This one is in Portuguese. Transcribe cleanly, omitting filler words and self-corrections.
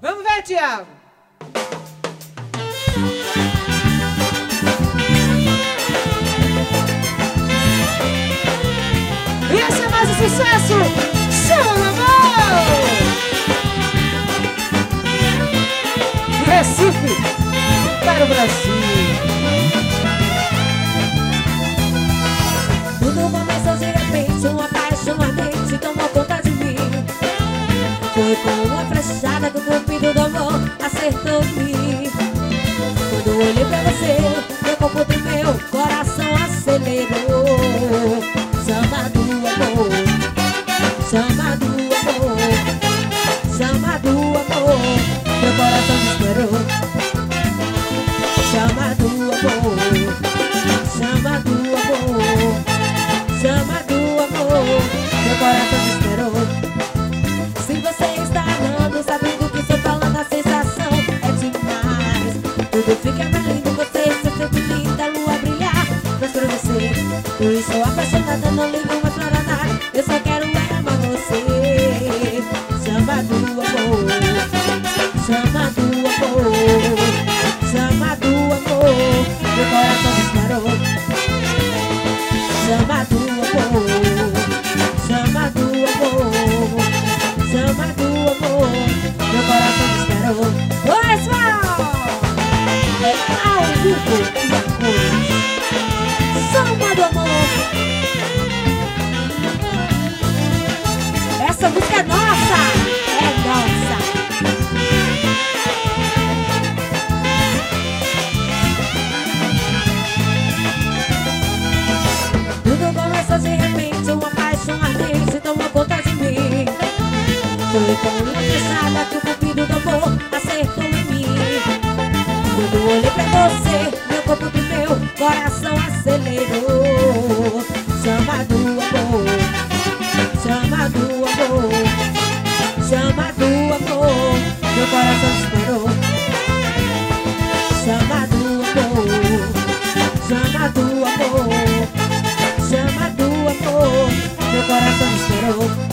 Vamos ver, Thiago. E esse é mais um sucesso. Chama na mão. Recife para o Brasil. Tudo começou de repente, um apaixonamento tomou conta de mim. Foi como uma flechada que o cupido do amor acertou em mim. Quando olhei pra você, meu corpo tremeu, coração acelerou. Chama do amor, chama do amor, chama do amor, meu coração desesperou. Chama do amor, chama do amor, chama do amor, meu coração desesperou. Se você está amando, sabendo que estou falando, a sensação é demais. Tudo fica mais lindo, você se sente linda, a lua brilhar. Mas pra você, eu estou apaixonada, não ligo mais para nada. Eu só quero amar você. Chama do amor, chama do amor, chama do amor, meu coração disparou. Chama do amor, chama do amor, chama do amor, meu coração disparou. Oi, pessoal! É ao vivo e a cores. Chama do amor. Essa música é nossa! É nossa! Tudo começou de repente, um apaixonamento tomou conta de mim. Foi como uma flechada que o cupido do amor acertou em mim. Quando olhei pra você, meu corpo tremeu, coração acelerou. Chama do amor, chama do amor, chama do amor, meu coração disparou. Chama do amor, chama do amor, chama do amor, meu coração disparou.